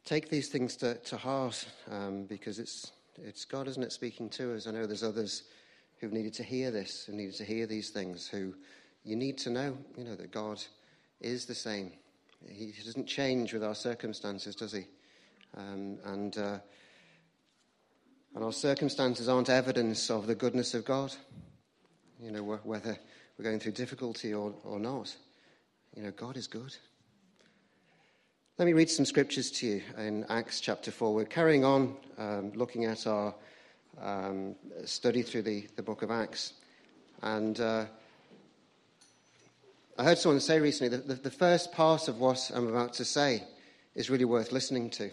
take these things to heart, because it's God, isn't it, speaking to us. I know there's others who've needed to hear this, who needed to hear these things, who you need to know, that God is the same. He doesn't change with our circumstances, does he? And our circumstances aren't evidence of the goodness of God. Whether we're going through difficulty or not, God is good. Let me read some scriptures to you in Acts chapter 4. We're carrying on looking at our study through the book of Acts. And I heard someone say recently that the first part of what I'm about to say is really worth listening to.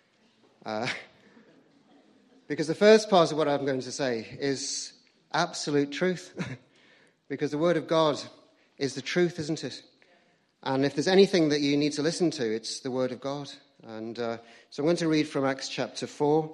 Because the first part of what I'm going to say is absolute truth. Because the word of God is the truth, isn't it? And if there's anything that you need to listen to, it's the word of God. And so I'm going to read from Acts chapter 4.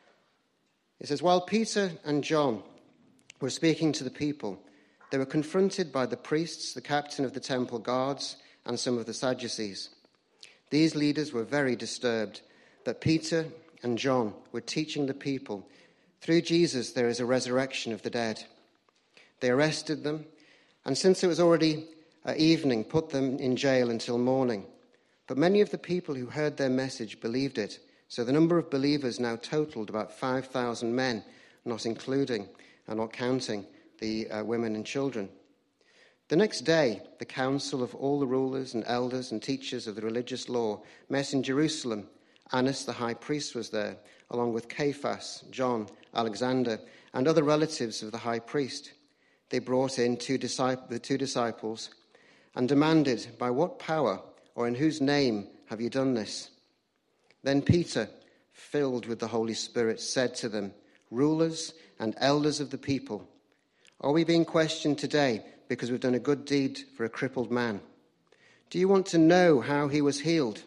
It says, "While Peter and John were speaking to the people, they were confronted by the priests, the captain of the temple guards, and some of the Sadducees. These leaders were very disturbed that Peter and John were teaching the people, through Jesus there is a resurrection of the dead. They arrested them, and since it was already evening, put them in jail until morning. But many of the people who heard their message believed it, so the number of believers now totaled about 5,000 men, not including and not counting the women and children. The next day, the council of all the rulers and elders and teachers of the religious law met in Jerusalem. Annas the high priest was there, along with Caiaphas, John, Alexander, and other relatives of the high priest. They brought in the two disciples and demanded, 'By what power or in whose name have you done this?' Then Peter, filled with the Holy Spirit, said to them, 'Rulers and elders of the people, are we being questioned today because we've done a good deed for a crippled man? Do you want to know how he was healed?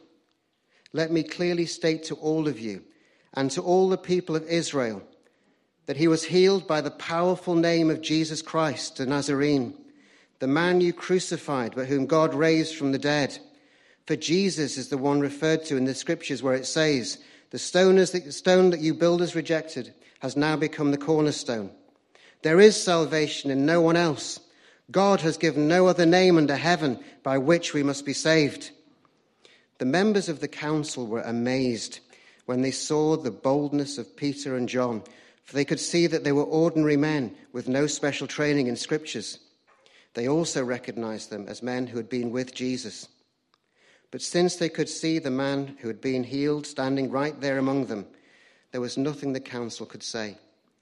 Let me clearly state to all of you and to all the people of Israel that he was healed by the powerful name of Jesus Christ, the Nazarene, the man you crucified, but whom God raised from the dead. For Jesus is the one referred to in the scriptures where it says, the stone that you builders rejected has now become the cornerstone. There is salvation in no one else. God has given no other name under heaven by which we must be saved.' The members of the council were amazed when they saw the boldness of Peter and John, for they could see that they were ordinary men with no special training in scriptures. They also recognized them as men who had been with Jesus. But since they could see the man who had been healed standing right there among them, there was nothing the council could say.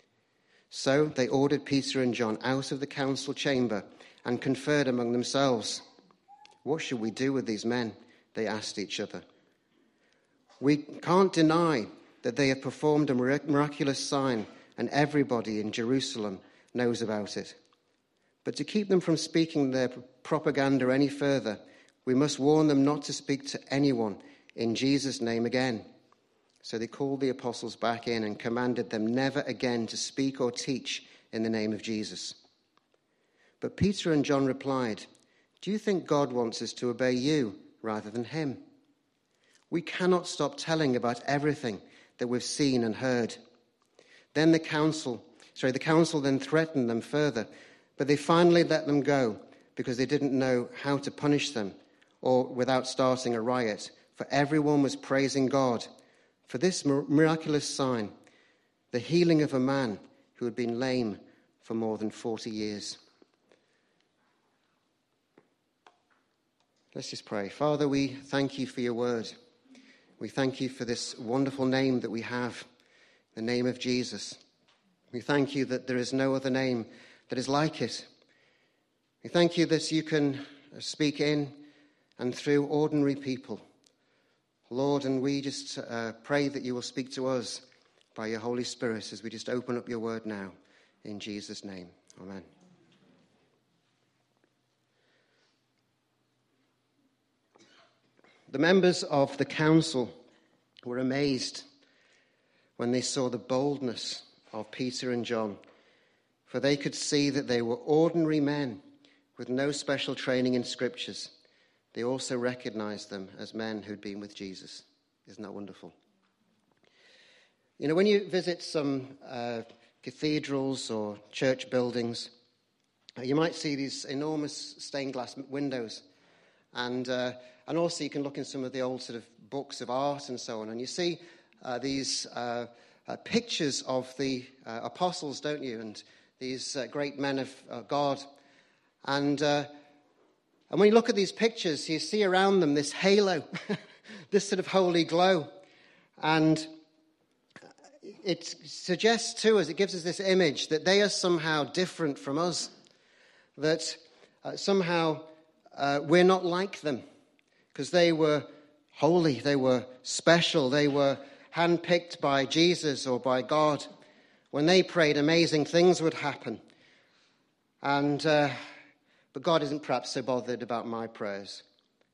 So they ordered Peter and John out of the council chamber and conferred among themselves. 'What should we do with these men?' they asked each other. 'We can't deny that they have performed a miraculous sign, and everybody in Jerusalem knows about it. But to keep them from speaking their propaganda any further, we must warn them not to speak to anyone in Jesus' name again.' So they called the apostles back in and commanded them never again to speak or teach in the name of Jesus. But Peter and John replied, 'Do you think God wants us to obey you rather than him? We cannot stop telling about everything that we've seen and heard.' Then the council then threatened them further, but they finally let them go because they didn't know how to punish them or without starting a riot, for everyone was praising God for this miraculous sign, the healing of a man who had been lame for more than 40 years. Let's just pray. Father, we thank you for your word. We thank you for this wonderful name that we have, the name of Jesus. We thank you that there is no other name that is like it. We thank you that you can speak in and through ordinary people. Lord, and we just pray that you will speak to us by your Holy Spirit as we just open up your word now. In Jesus' name, amen. The members of the council were amazed when they saw the boldness of Peter and John, for they could see that they were ordinary men with no special training in scriptures. They also recognized them as men who'd been with Jesus. Isn't that wonderful? You know, when you visit some cathedrals or church buildings, you might see these enormous stained glass windows. And also you can look in some of the old sort of books of art and so on, and you see these pictures of the apostles, don't you? And these great men of God. And when you look at these pictures, you see around them this halo, this sort of holy glow. And it suggests to us, it gives us this image that they are somehow different from us, that somehow we're not like them, because they were holy, they were special, they were handpicked by Jesus or by God. When they prayed, amazing things would happen. And but God isn't perhaps so bothered about my prayers.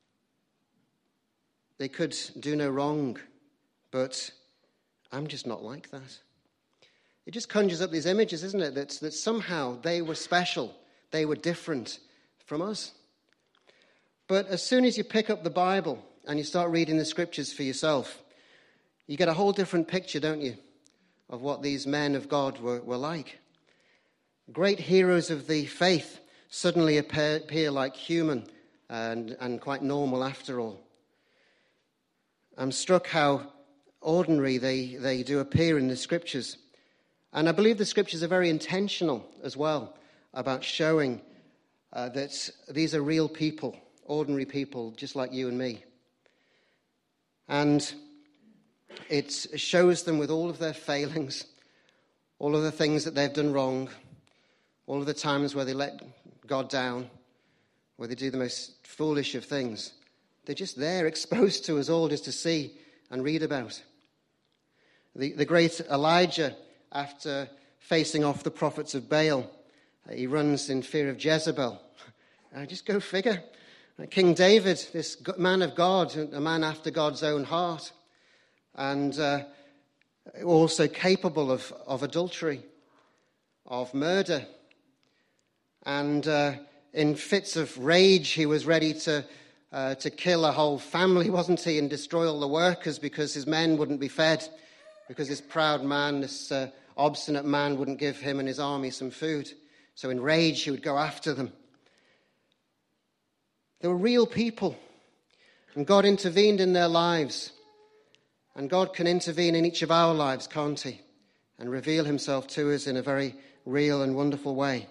They could do no wrong, but I'm just not like that. It just conjures up these images, isn't it? That somehow they were special, they were different from us. But as soon as you pick up the Bible and you start reading the scriptures for yourself, you get a whole different picture, don't you, of what these men of God were like. Great heroes of the faith suddenly appear like human and quite normal after all. I'm struck how ordinary they do appear in the scriptures. And I believe the scriptures are very intentional as well about showing that these are real people, ordinary people, just like you and me. And it shows them with all of their failings, all of the things that they've done wrong, all of the times where they let God down, where they do the most foolish of things. They're just there, exposed to us all just to see and read about. The great Elijah, after facing off the prophets of Baal, he runs in fear of Jezebel. Just go figure. King David, this man of God, a man after God's own heart, and also capable of adultery, of murder. And in fits of rage, he was ready to kill a whole family, wasn't he, and destroy all the workers because his men wouldn't be fed, because this proud man, this obstinate man, wouldn't give him and his army some food. So in rage, he would go after them. They were real people, and God intervened in their lives. And God can intervene in each of our lives, can't he? And reveal himself to us in a very real and wonderful way.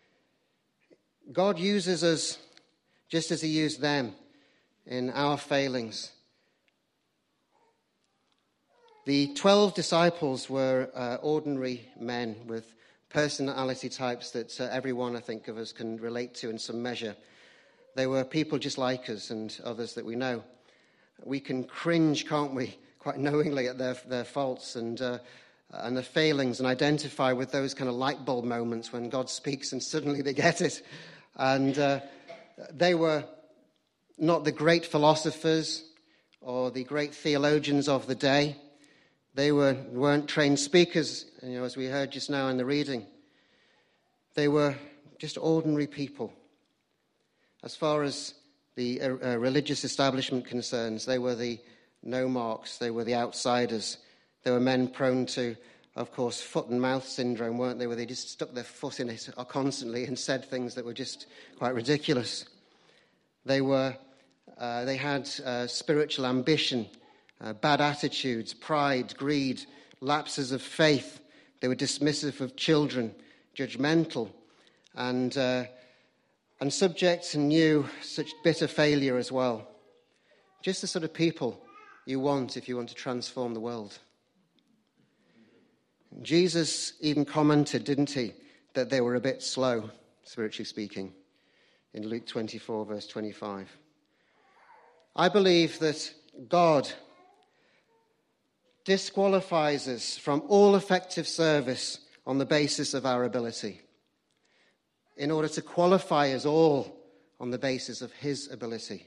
God uses us just as he used them in our failings. The 12 disciples were ordinary men with personality types that everyone, I think, of us can relate to in some measure. They were people just like us and others that we know. We can cringe, can't we, quite knowingly at their faults and their failings, and identify with those kind of light bulb moments when God speaks and suddenly they get it. And they were not the great philosophers or the great theologians of the day. They weren't trained speakers, as we heard just now in the reading. They were just ordinary people. As far as the religious establishment concerns, they were the no-marks, they were the outsiders. They were men prone to, of course, foot and mouth syndrome, weren't they, where they just stuck their foot in it constantly and said things that were just quite ridiculous. They had spiritual ambition, bad attitudes, pride, greed, lapses of faith. They were dismissive of children, judgmental, and subject and knew such bitter failure as well. Just the sort of people you want if you want to transform the world. Jesus even commented, didn't he, that they were a bit slow, spiritually speaking, in Luke 24, verse 25. I believe that God disqualifies us from all effective service on the basis of our ability, in order to qualify us all on the basis of his ability.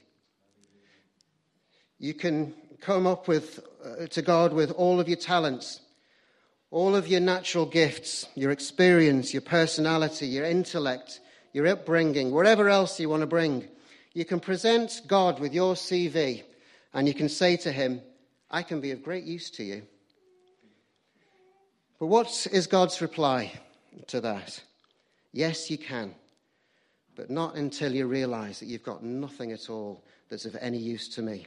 You can come up to God with all of your talents, all of your natural gifts, your experience, your personality, your intellect, your upbringing, whatever else you want to bring. You can present God with your CV and you can say to him, I can be of great use to you. But what is God's reply to that? Yes, you can, but not until you realize that you've got nothing at all that's of any use to me.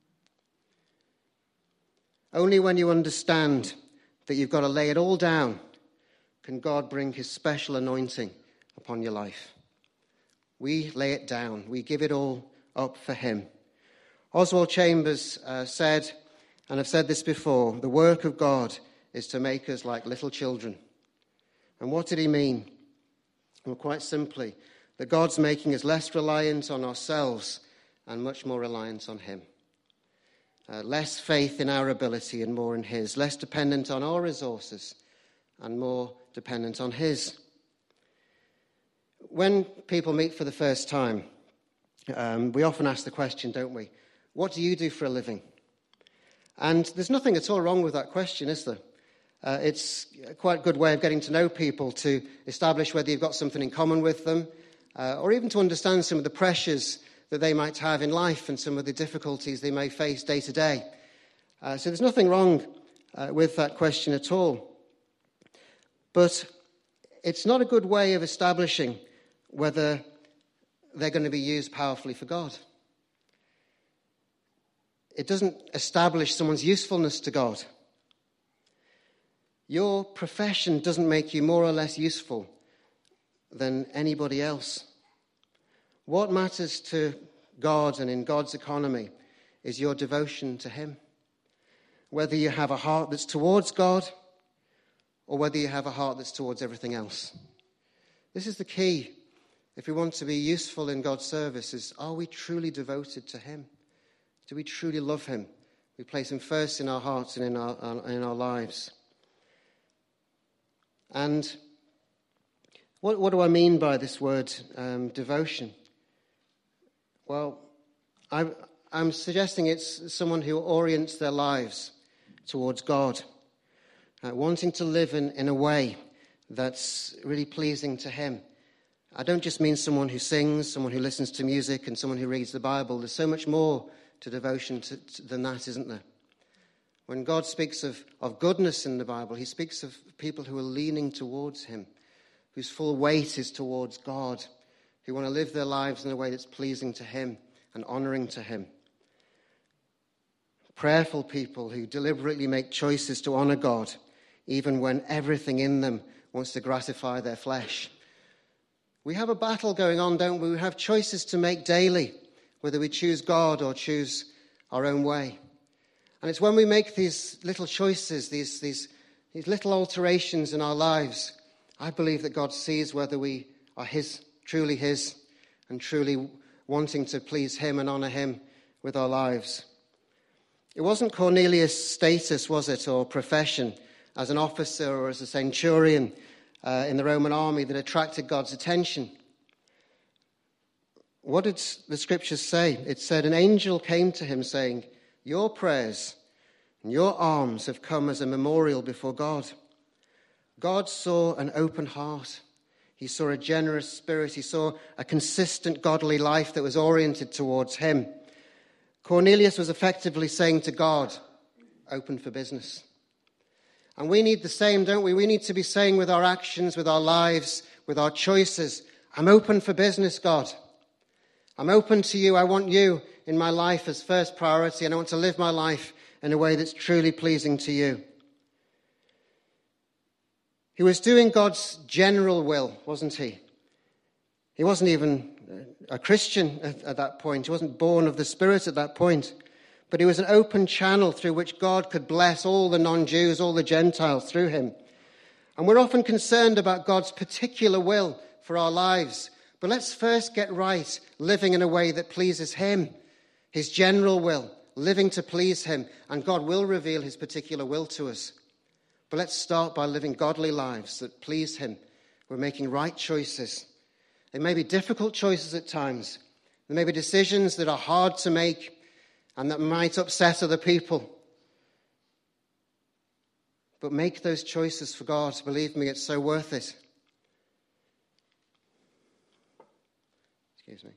Only when you understand that you've got to lay it all down can God bring his special anointing upon your life. We lay it down. We give it all up for him. Oswald Chambers said, and I've said this before, the work of God is to make us like little children. And what did he mean? Well, quite simply, that God's making us less reliant on ourselves and much more reliant on him. Less faith in our ability and more in his. Less dependent on our resources and more dependent on his. When people meet for the first time, we often ask the question, don't we? What do you do for a living? And there's nothing at all wrong with that question, is there? It's quite a good way of getting to know people, to establish whether you've got something in common with them, or even to understand some of the pressures that they might have in life and some of the difficulties they may face day to day. So there's nothing wrong with that question at all. But it's not a good way of establishing whether they're going to be used powerfully for God. It doesn't establish someone's usefulness to God. Your profession doesn't make you more or less useful than anybody else. What matters to God and in God's economy is your devotion to him. Whether you have a heart that's towards God or whether you have a heart that's towards everything else. This is the key. If we want to be useful in God's service, is are we truly devoted to him? Do we truly love him? We place him first in our hearts and in our lives. And what do I mean by this word devotion? Well, I'm suggesting it's someone who orients their lives towards God, wanting to live in a way that's really pleasing to him. I don't just mean someone who sings, someone who listens to music, and someone who reads the Bible. There's so much more to devotion than that, isn't there? When God speaks of goodness in the Bible, he speaks of people who are leaning towards him, whose full weight is towards God, who want to live their lives in a way that's pleasing to him and honoring to him. Prayerful people who deliberately make choices to honor God, even when everything in them wants to gratify their flesh. We have a battle going on, don't we? We have choices to make daily, whether we choose God or choose our own way. And it's when we make these little choices, these little alterations in our lives, I believe that God sees whether we are truly his, and truly wanting to please him and honor him with our lives. It wasn't Cornelius' status, was it, or profession as an officer or as a centurion in the Roman army that attracted God's attention. What did the scriptures say? It said, an angel came to him saying, your prayers and your alms have come as a memorial before God. God saw an open heart. He saw a generous spirit. He saw a consistent godly life that was oriented towards him. Cornelius was effectively saying to God, open for business. And we need the same, don't we? We need to be saying with our actions, with our lives, with our choices, I'm open for business, God. I'm open to you. I want you in my life as first priority, and I want to live my life in a way that's truly pleasing to you. He was doing God's general will, wasn't he? He wasn't even a Christian at that point. He wasn't born of the Spirit at that point. But he was an open channel through which God could bless all the non-Jews, all the Gentiles through him. And we're often concerned about God's particular will for our lives. But let's first get right living in a way that pleases him, his general will, living to please him, and God will reveal his particular will to us. But let's start by living godly lives that please him. We're making right choices. They may be difficult choices at times. There may be decisions that are hard to make and that might upset other people. But make those choices for God. Believe me, it's so worth it. Excuse me.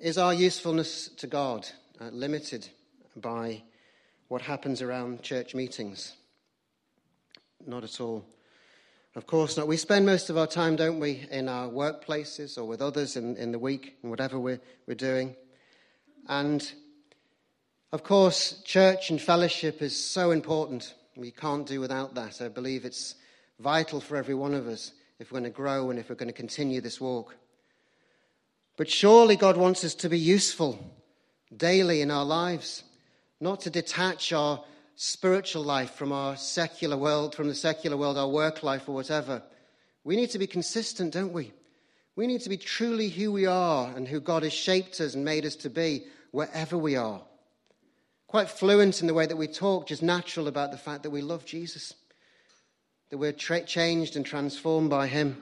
Is our usefulness to God limited by what happens around church meetings? Not at all. Of course not. We spend most of our time, don't we, in our workplaces or with others in the week, and whatever we're doing. And, of course, church and fellowship is so important. We can't do without that. I believe it's vital for every one of us if we're going to grow and if we're going to continue this walk. But surely God wants us to be useful daily in our lives, not to detach our spiritual life from our secular world, from the secular world, our work life or whatever. We need to be consistent, don't we? We need to be truly who we are and who God has shaped us and made us to be wherever we are. Quite fluent in the way that we talk, just natural about the fact that we love Jesus, that we're changed and transformed by him.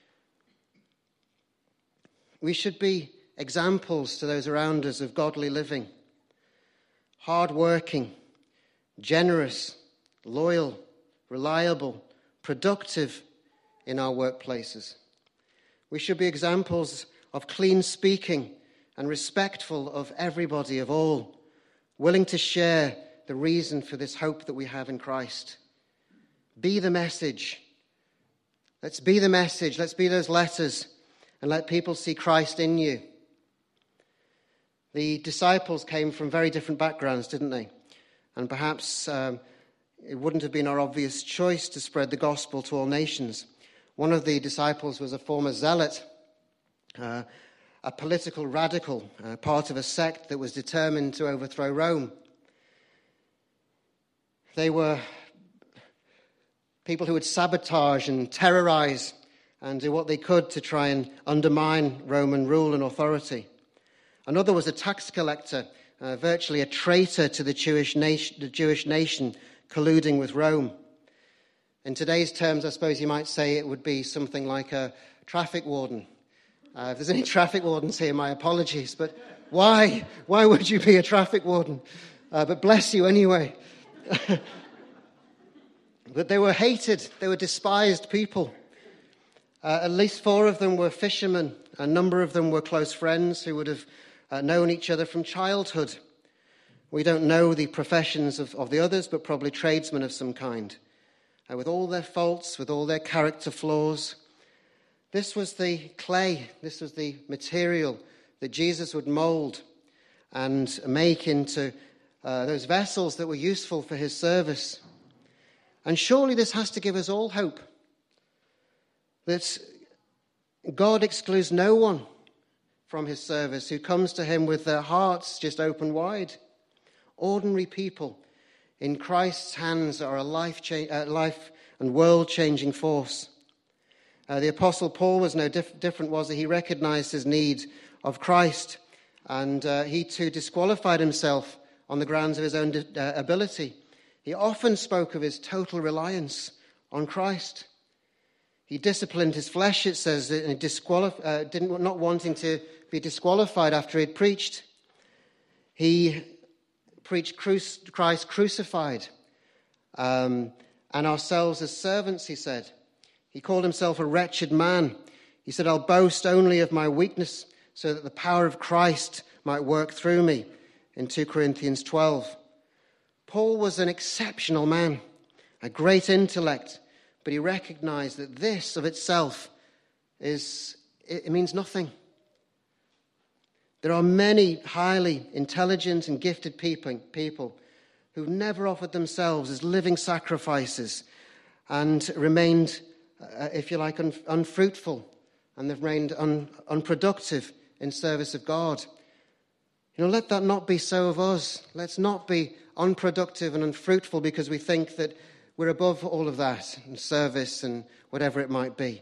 We should be examples to those around us of godly living, hard-working, generous, loyal, reliable, productive in our workplaces. We should be examples of clean speaking and respectful of everybody, of all, willing to share the reason for this hope that we have in Christ. Be the message. Let's be the message. Let's be those letters and let people see Christ in you. The disciples came from very different backgrounds, didn't they? And perhaps it wouldn't have been our obvious choice to spread the gospel to all nations. One of the disciples was a former zealot, a political radical, part of a sect that was determined to overthrow Rome. They were people who would sabotage and terrorize and do what they could to try and undermine Roman rule and authority. Another was a tax collector, virtually a traitor to the Jewish nation, colluding with Rome. In today's terms, I suppose you might say it would be something like a traffic warden. If there's any traffic wardens here, my apologies, but why? Why would you be a traffic warden? But bless you anyway. But they were hated, they were despised people. At least 4 of them were fishermen. A number of them were close friends who would have known each other from childhood. We don't know the professions of the others, but probably tradesmen of some kind. With all their faults, with all their character flaws. This was the clay, this was the material that Jesus would mold and make into those vessels that were useful for his service. And surely this has to give us all hope that God excludes no one from his service who comes to him with their hearts just open wide. Ordinary people in Christ's hands are a life and world-changing force. The Apostle Paul was no different, was he? He recognized his need of Christ, and he too disqualified himself on the grounds of his own ability. He often spoke of his total reliance on Christ. He disciplined his flesh, it says, not wanting to be disqualified after he had preached. He preached Christ crucified, and ourselves as servants, he said. He called himself a wretched man. He said, I'll boast only of my weakness so that the power of Christ might work through me, in 2 Corinthians 12. Paul was an exceptional man, a great intellect, but he recognized that this of itself it means nothing. There are many highly intelligent and gifted people who've never offered themselves as living sacrifices and remained, if you like, unfruitful, and they've remained unproductive in service of God. Let that not be so of us. Let's not be unproductive and unfruitful because we think that we're above all of that, and service and whatever it might be.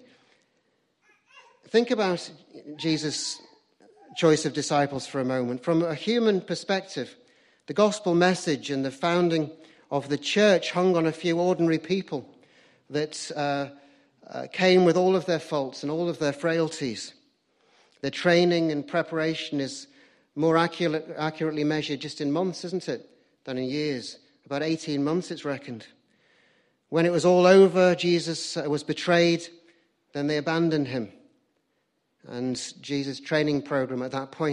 Think about Jesus' choice of disciples for a moment. From a human perspective, the gospel message and the founding of the church hung on a few ordinary people that came with all of their faults and all of their frailties. Their training and preparation is more accurately measured just in months, isn't it, than in years. About 18 months, it's reckoned. When it was all over, Jesus was betrayed, then they abandoned him. And Jesus' training program at that point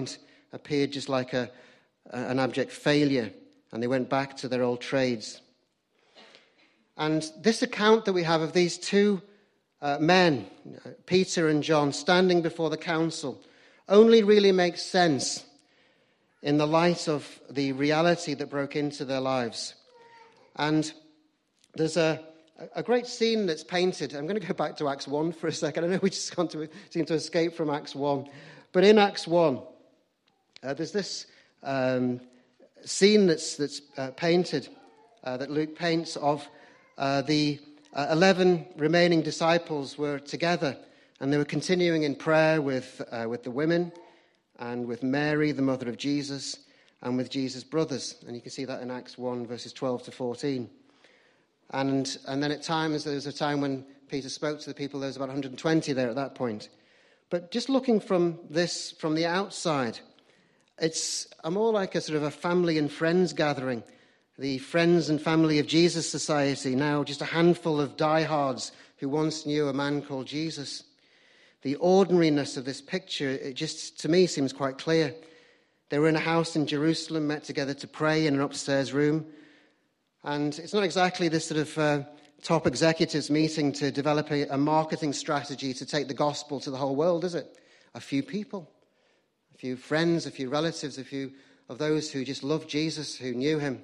appeared just like an abject failure, and they went back to their old trades. And this account that we have of these two men, Peter and John, standing before the council, only really makes sense in the light of the reality that broke into their lives. And there's a great scene that's painted. I'm going to go back to Acts 1 for a second. I know we just seem to escape from Acts 1. But in Acts 1, there's this scene that's painted, that Luke paints of the 11 remaining disciples were together, and they were continuing in prayer with the women and with Mary, the mother of Jesus, and with Jesus' brothers. And you can see that in Acts 1, verses 12 to 14. And then at times, there was a time when Peter spoke to the people, there was about 120 there at that point. But just looking from the outside, it's more like a sort of a family and friends gathering. The Friends and Family of Jesus Society, now just a handful of diehards who once knew a man called Jesus. The ordinariness of this picture, it just, to me, seems quite clear. They were in a house in Jerusalem, met together to pray in an upstairs room. And it's not exactly this sort of top executives meeting to develop a marketing strategy to take the gospel to the whole world, is it? A few people, a few friends, a few relatives, a few of those who just loved Jesus, who knew him.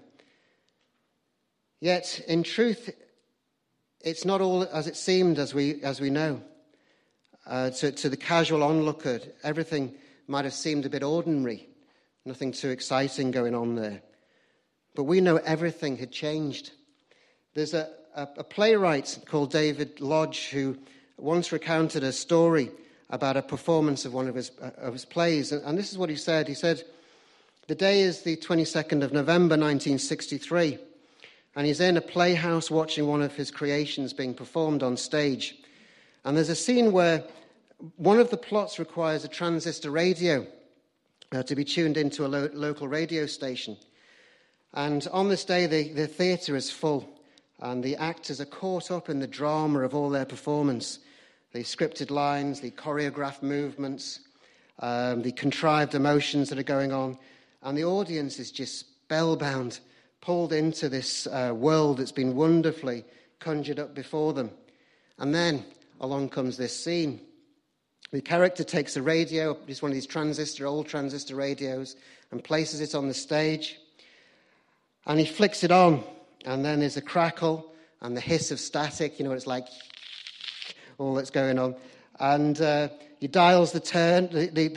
Yet, in truth, it's not all as it seemed, as we know. To the casual onlooker, everything might have seemed a bit ordinary, nothing too exciting going on there. But we know everything had changed. There's a playwright called David Lodge who once recounted a story about a performance of one of his plays. And this is what he said. He said, the day is the 22nd of November, 1963, and he's in a playhouse watching one of his creations being performed on stage. And there's a scene where one of the plots requires a transistor radio to be tuned into a local radio station. And on this day, the theatre is full, and the actors are caught up in the drama of all their performance, the scripted lines, the choreographed movements, the contrived emotions that are going on, and the audience is just spellbound, pulled into this world that's been wonderfully conjured up before them. And then along comes this scene. The character takes a radio, just one of these old transistor radios, and places it on the stage. And he flicks it on, and then there's a crackle and the hiss of static. You know what it's like, all that's going on. And he dials the turner,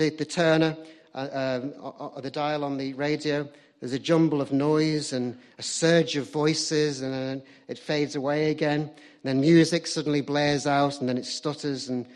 the dial on the radio. There's a jumble of noise and a surge of voices, and then it fades away again. And then music suddenly blares out, and then it stutters, and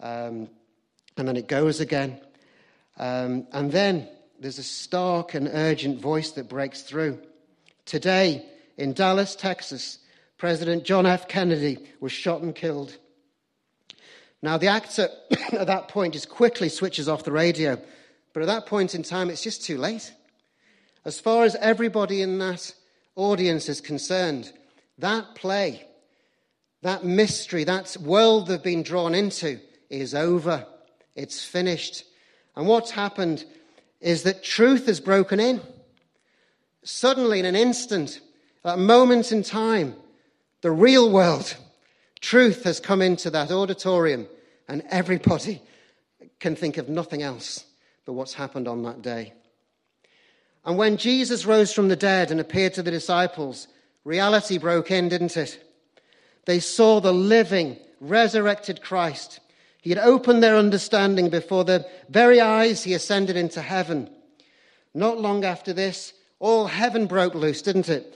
then it goes again. And then there's a stark and urgent voice that breaks through. Today, in Dallas, Texas, President John F. Kennedy was shot and killed. Now, the actor at that point just quickly switches off the radio. But at that point in time, it's just too late. As far as everybody in that audience is concerned, that play, that mystery, that world they've been drawn into is over. It's finished. And what's happened is that truth has broken in. Suddenly, in an instant, that moment in time, the real world, truth has come into that auditorium, and everybody can think of nothing else but what's happened on that day. And when Jesus rose from the dead and appeared to the disciples, reality broke in, didn't it? They saw the living, resurrected Christ. He had opened their understanding before their very eyes. He ascended into heaven. Not long after this, all heaven broke loose, didn't it?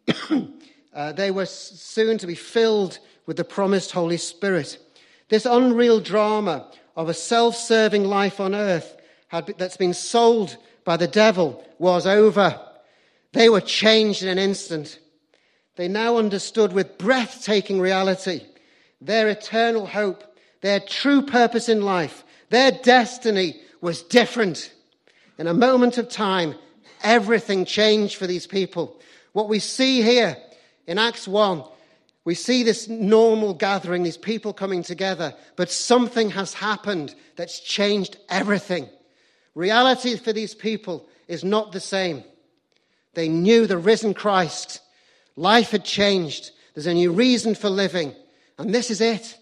They were soon to be filled with the promised Holy Spirit. This unreal drama of a self-serving life on earth that's been sold by the devil was over. They were changed in an instant. They now understood with breathtaking reality their eternal hope, their true purpose in life, their destiny was different. In a moment of time, everything changed for these people. What we see here in Acts 1, we see this normal gathering, these people coming together, but something has happened that's changed everything. Reality for these people is not the same. They knew the risen Christ. Life had changed. There's a new reason for living. And this is it.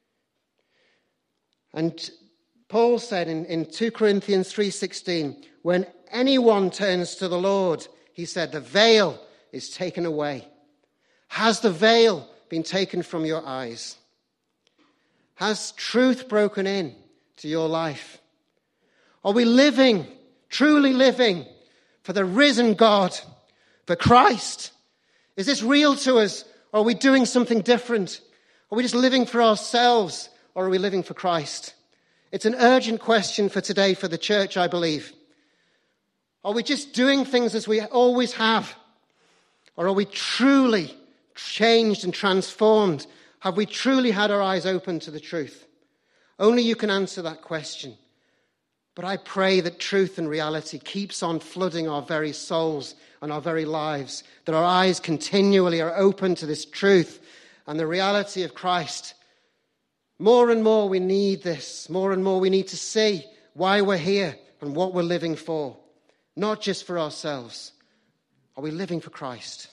And Paul said in 2 Corinthians 3:16, when anyone turns to the Lord, he said, the veil is taken away. Has the veil been taken from your eyes? Has truth broken in to your life? Are we living, truly living, for the risen God, for Christ? Is this real to us? Or are we doing something different? Are we just living for ourselves? Or are we living for Christ? It's an urgent question for today for the church, I believe. Are we just doing things as we always have? Or are we truly changed and transformed? Have we truly had our eyes open to the truth? Only you can answer that question. But I pray that truth and reality keeps on flooding our very souls and our very lives, that our eyes continually are open to this truth and the reality of Christ. More and more we need this. More and more we need to see why we're here and what we're living for. Not just for ourselves. Are we living for Christ?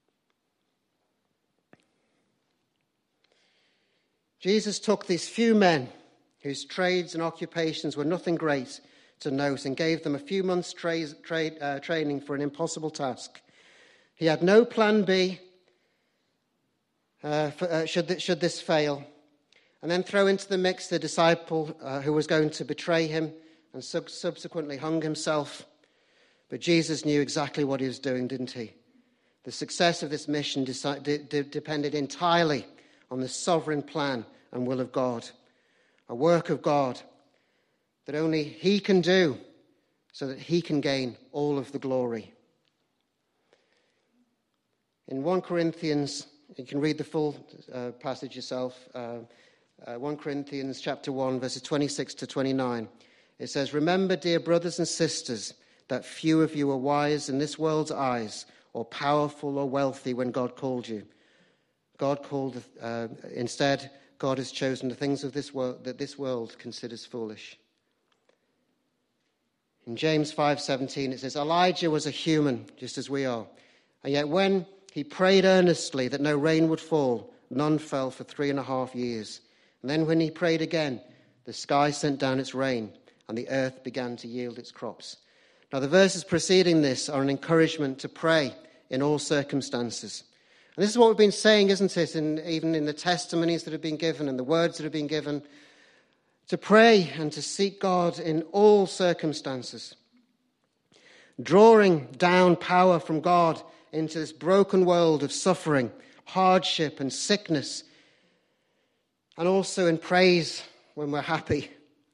Jesus took these few men whose trades and occupations were nothing great to note and gave them a few months' training for an impossible task. He had no plan B should this fail. And then throw into the mix the disciple who was going to betray him and subsequently hung himself. But Jesus knew exactly what he was doing, didn't he? The success of this mission depended entirely on the sovereign plan and will of God. A work of God that only he can do so that he can gain all of the glory. In 1 Corinthians, you can read the full passage yourself, 1 Corinthians chapter 1, verses 26 to 29. It says, remember, dear brothers and sisters, that few of you are wise in this world's eyes, or powerful or wealthy when God called you. Instead, God has chosen the things of this world that this world considers foolish. In James 5:17, it says, Elijah was a human, just as we are. And yet when he prayed earnestly that no rain would fall, none fell for 3.5 years. And then when he prayed again, the sky sent down its rain, and the earth began to yield its crops. Now, the verses preceding this are an encouragement to pray in all circumstances. And this is what we've been saying, isn't it, even in the testimonies that have been given and the words that have been given, to pray and to seek God in all circumstances. Drawing down power from God into this broken world of suffering, hardship and sickness, and also in praise when we're happy.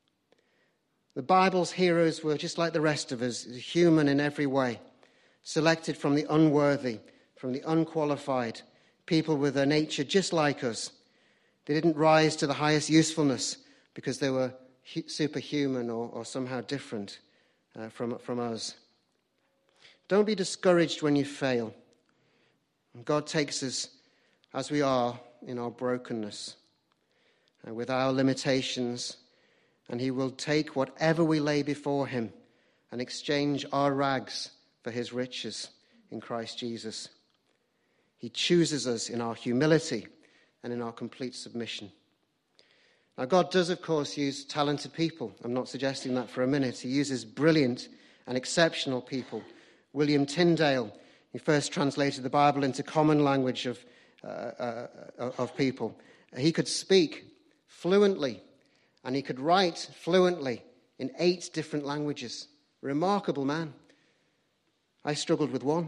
The Bible's heroes were just like the rest of us, human in every way, selected from the unworthy, from the unqualified, people with a nature just like us. They didn't rise to the highest usefulness because they were superhuman or somehow different from us. Don't be discouraged when you fail. God takes us as we are in our brokenness, with our limitations, and he will take whatever we lay before him and exchange our rags for his riches in Christ Jesus. He chooses us in our humility and in our complete submission. Now, God does, of course, use talented people. I'm not suggesting that for a minute. He uses brilliant and exceptional people. William Tyndale, he first translated the Bible into common language of people. He could speak fluently, and he could write fluently in 8 different languages. Remarkable man. I struggled with one.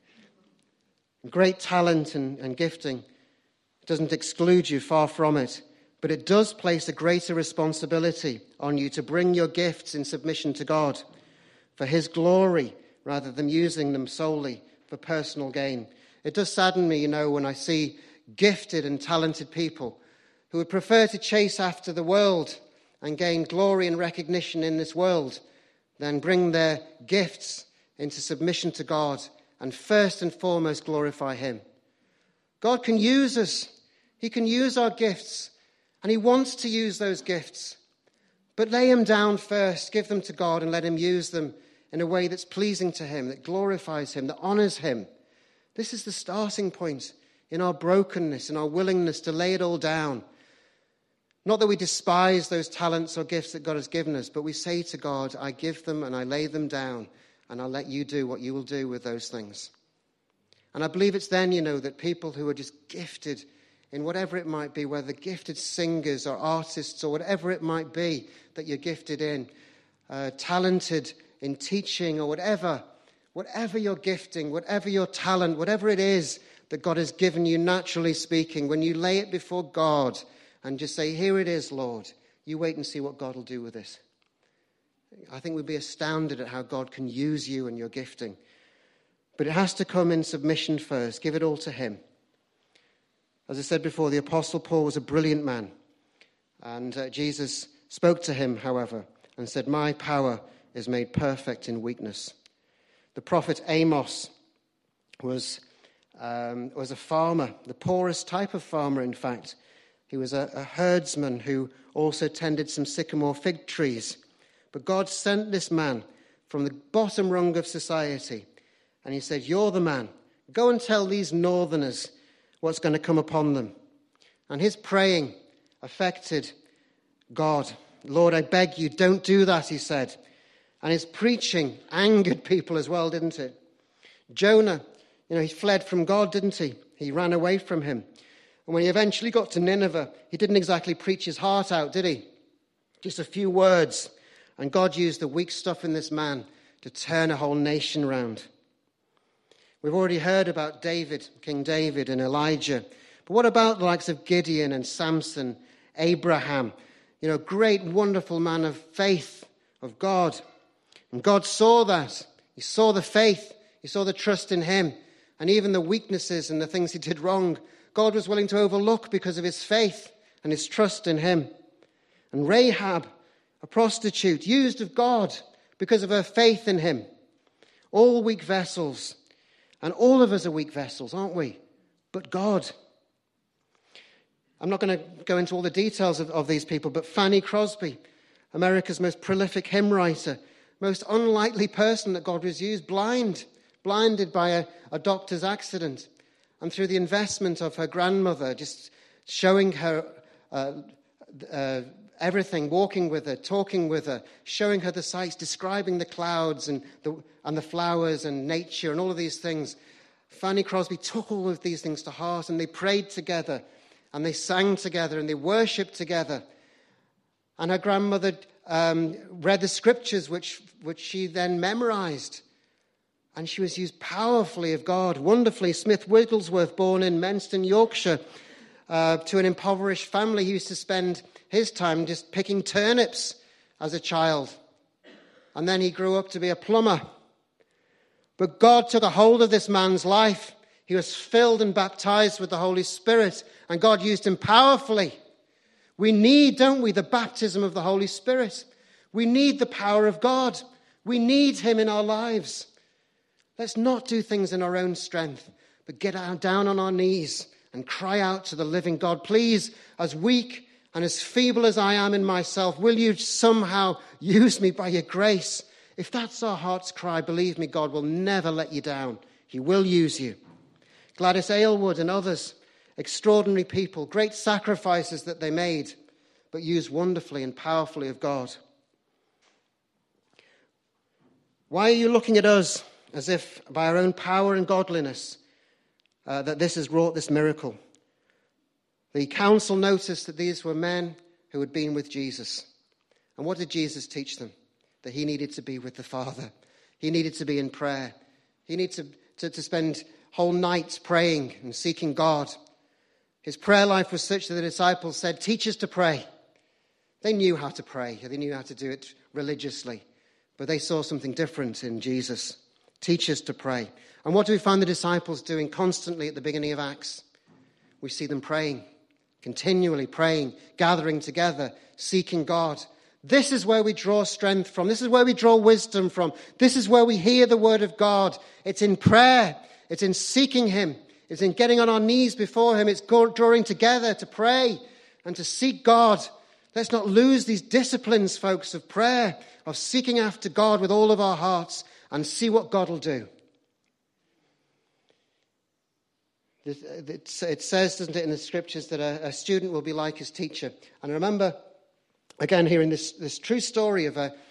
Great talent and gifting doesn't exclude you, far from it, but it does place a greater responsibility on you to bring your gifts in submission to God for his glory rather than using them solely for personal gain. It does sadden me, when I see gifted and talented people who would prefer to chase after the world and gain glory and recognition in this world than bring their gifts into submission to God and first and foremost glorify him. God can use us. He can use our gifts, and he wants to use those gifts. But lay them down first, give them to God, and let him use them in a way that's pleasing to him, that glorifies him, that honors him. This is the starting point in our brokenness, in our willingness to lay it all down. Not that we despise those talents or gifts that God has given us, but we say to God, I give them and I lay them down, and I'll let you do what you will do with those things. And I believe it's then, that people who are just gifted in whatever it might be, whether gifted singers or artists or whatever it might be that you're gifted in, talented in teaching or whatever your gifting, whatever your talent, whatever it is that God has given you, naturally speaking, when you lay it before God and just say, here it is, Lord, you wait and see what God will do with this. I think we'd be astounded at how God can use you and your gifting. But it has to come in submission first. Give it all to him. As I said before, the Apostle Paul was a brilliant man. And Jesus spoke to him, however, and said, my power is made perfect in weakness. The prophet Amos was a farmer, the poorest type of farmer, in fact. He was a herdsman who also tended some sycamore fig trees. But God sent this man from the bottom rung of society. And he said, you're the man. Go and tell these northerners what's going to come upon them. And his praying affected God. Lord, I beg you, don't do that, he said. And his preaching angered people as well, didn't it? Jonah, he fled from God, didn't he? He ran away from him. And when he eventually got to Nineveh, he didn't exactly preach his heart out, did he? Just a few words. And God used the weak stuff in this man to turn a whole nation round. We've already heard about David, King David and Elijah. But what about the likes of Gideon and Samson, Abraham? Great, wonderful man of faith, of God. And God saw that. He saw the faith. He saw the trust in him. And even the weaknesses and the things he did wrong, God was willing to overlook because of his faith and his trust in him. And Rahab, a prostitute, used of God because of her faith in him. All weak vessels. And all of us are weak vessels, aren't we? But God. I'm not going to go into all the details of these people, but Fanny Crosby, America's most prolific hymn writer, most unlikely person that God was used, blinded by a doctor's accident. And through the investment of her grandmother, just showing her everything, walking with her, talking with her, showing her the sights, describing the clouds and the flowers and nature and all of these things. Fanny Crosby took all of these things to heart, and they prayed together, and they sang together, and they worshipped together. And her grandmother read the scriptures, which she then memorized. And she was used powerfully of God, wonderfully. Smith Wigglesworth, born in Menston, Yorkshire, to an impoverished family. He used to spend his time just picking turnips as a child. And then he grew up to be a plumber. But God took a hold of this man's life. He was filled and baptized with the Holy Spirit, and God used him powerfully. We need, don't we, the baptism of the Holy Spirit. We need the power of God. We need him in our lives. Let's not do things in our own strength, but get down on our knees and cry out to the living God. Please, as weak and as feeble as I am in myself, will you somehow use me by your grace? If that's our heart's cry, believe me, God will never let you down. He will use you. Gladys Aylward and others, extraordinary people, great sacrifices that they made, but used wonderfully and powerfully of God. Why are you looking at us as if by our own power and godliness that this has wrought this miracle? The council noticed that these were men who had been with Jesus. And what did Jesus teach them? That he needed to be with the Father. He needed to be in prayer. He needed to spend whole nights praying and seeking God. His prayer life was such that the disciples said, teach us to pray. They knew how to pray. They knew how to do it religiously. But they saw something different in Jesus. Teach us to pray. And what do we find the disciples doing constantly at the beginning of Acts? We see them praying, continually praying, gathering together, seeking God. This is where we draw strength from. This is where we draw wisdom from. This is where we hear the word of God. It's in prayer. It's in seeking him. It's in getting on our knees before him. It's drawing together to pray and to seek God Let's not lose these disciplines, folks, of prayer, of seeking after God with all of our hearts, and see what God will do. It says, doesn't it, in the scriptures that a student will be like his teacher. And I remember, again, hearing this true story of a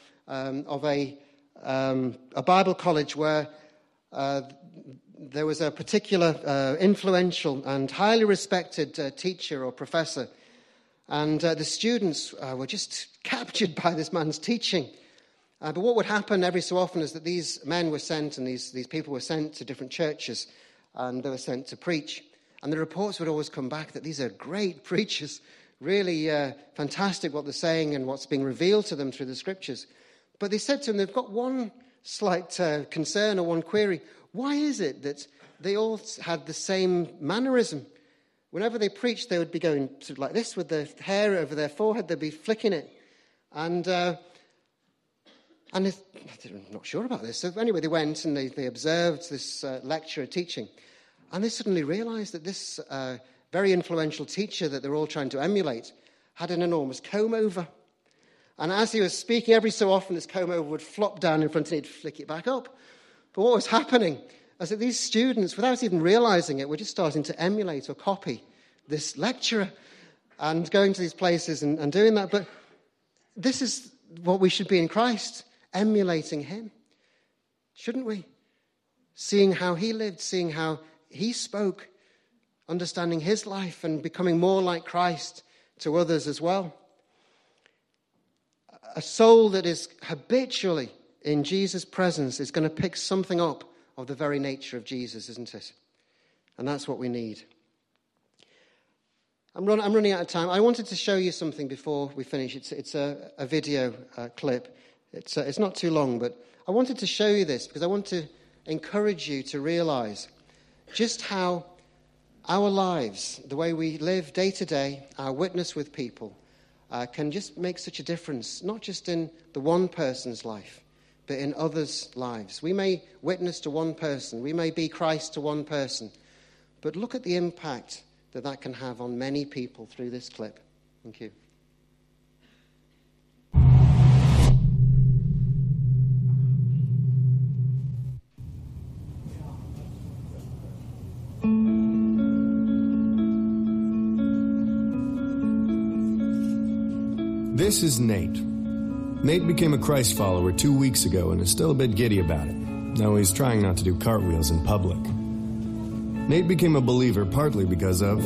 Bible college where there was a particular influential and highly respected teacher or professor. And the students were just captured by this man's teaching. But what would happen every so often is that these men were sent, and these people were sent to different churches, and they were sent to preach. And the reports would always come back that these are great preachers, really fantastic what they're saying and what's being revealed to them through the scriptures. But they said to him, they've got one slight concern or one query. Why is it that they all had the same mannerism? Whenever they preached, they would be going sort of like this with their hair over their forehead. They'd be flicking it. And I'm not sure about this. So anyway, they went and they observed this lecturer teaching. And they suddenly realized that this very influential teacher that they're all trying to emulate had an enormous comb-over. And as he was speaking, every so often this comb-over would flop down in front and he'd flick it back up. But what was happening is that these students, without even realizing it, were just starting to emulate or copy this lecturer and going to these places and doing that. But this is what we should be in Christ, emulating him. Shouldn't we? Seeing how he lived, seeing how he spoke, understanding his life and becoming more like Christ to others as well. A soul that is habitually in Jesus' presence is going to pick something up of the very nature of Jesus, isn't it? And that's what we need. I'm running out of time. I wanted to show you something before we finish. It's a video clip. It's not too long, but I wanted to show you this because I want to encourage you to realize just how our lives, the way we live day to day, our witness with people, can just make such a difference, not just in the one person's life, but in others' lives. We may witness to one person, we may be Christ to one person, but look at the impact that can have on many people through this clip. Thank you. This is Nate. Nate became a Christ follower 2 weeks ago and is still a bit giddy about it, though he's trying not to do cartwheels in public. Nate became a believer partly because of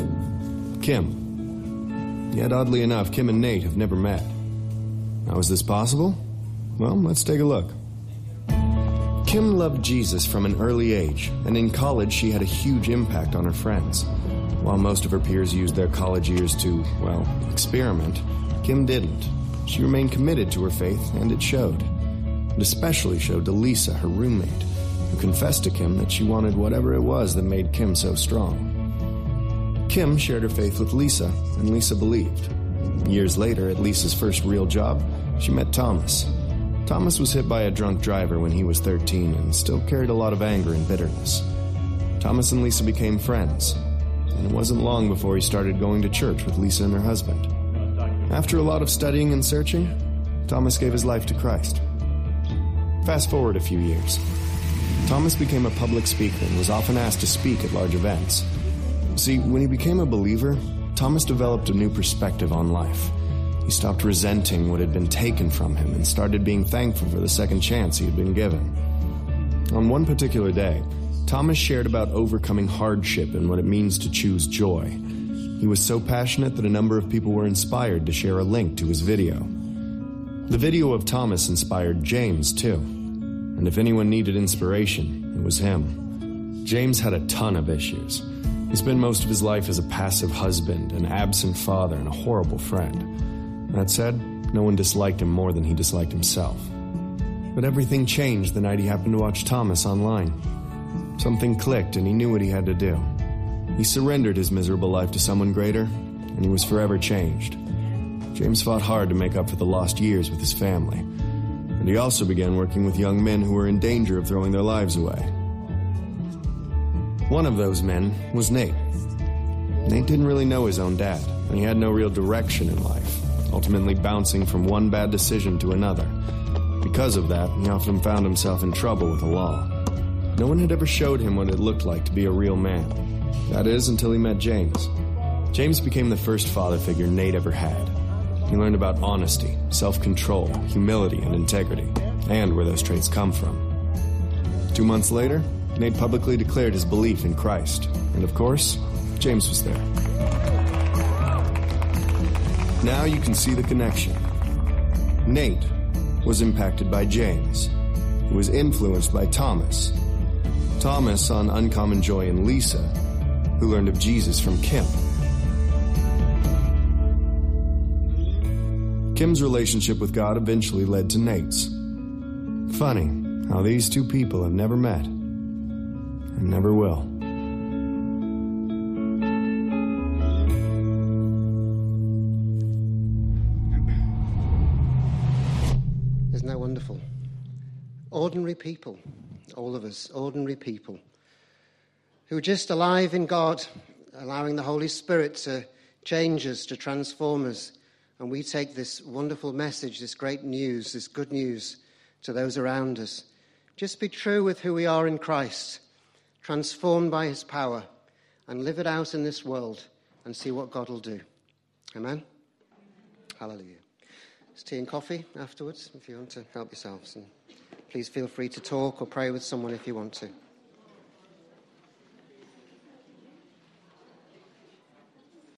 Kim. Yet oddly enough, Kim and Nate have never met. How is this possible? Well, let's take a look. Kim loved Jesus from an early age, and in college she had a huge impact on her friends. While most of her peers used their college years to, experiment, Kim didn't. She remained committed to her faith, and it showed. It especially showed to Lisa, her roommate, who confessed to Kim that she wanted whatever it was that made Kim so strong. Kim shared her faith with Lisa, and Lisa believed. Years later, at Lisa's first real job, she met Thomas. Thomas was hit by a drunk driver when he was 13 and still carried a lot of anger and bitterness. Thomas and Lisa became friends, and it wasn't long before he started going to church with Lisa and her husband. After a lot of studying and searching, Thomas gave his life to Christ. Fast forward a few years. Thomas became a public speaker and was often asked to speak at large events. See, when he became a believer, Thomas developed a new perspective on life. He stopped resenting what had been taken from him and started being thankful for the second chance he had been given. On one particular day, Thomas shared about overcoming hardship and what it means to choose joy. He was so passionate that a number of people were inspired to share a link to his video. The video of Thomas inspired James, too. And if anyone needed inspiration, it was him. James had a ton of issues. He spent most of his life as a passive husband, an absent father, and a horrible friend. That said, no one disliked him more than he disliked himself. But everything changed the night he happened to watch Thomas online. Something clicked and he knew what he had to do. He surrendered his miserable life to someone greater, and he was forever changed. James fought hard to make up for the lost years with his family, and he also began working with young men who were in danger of throwing their lives away. One of those men was Nate. Nate didn't really know his own dad, and he had no real direction in life. ultimately bouncing from one bad decision to another. Because of that, he often found himself in trouble with the law. No one had ever showed him what it looked like to be a real man. That is, until he met James. James became the first father figure Nate ever had. He learned about honesty, self-control, humility, and integrity, and where those traits come from. 2 months later, Nate publicly declared his belief in Christ. And of course, James was there. Now you can see the connection. Nate was impacted by James, who was influenced by Thomas. Thomas on Uncommon Joy and Lisa, who learned of Jesus from Kim. Kim's relationship with God eventually led to Nate's. Funny how these two people have never met and never will. Isn't that wonderful? Ordinary people, all of us, ordinary people, who are just alive in God, allowing the Holy Spirit to change us, to transform us. And we take this wonderful message, this great news, this good news to those around us. Just be true with who we are in Christ, transformed by his power, and live it out in this world and see what God will do. Amen? Hallelujah. There's tea and coffee afterwards if you want to help yourselves. And please feel free to talk or pray with someone if you want to.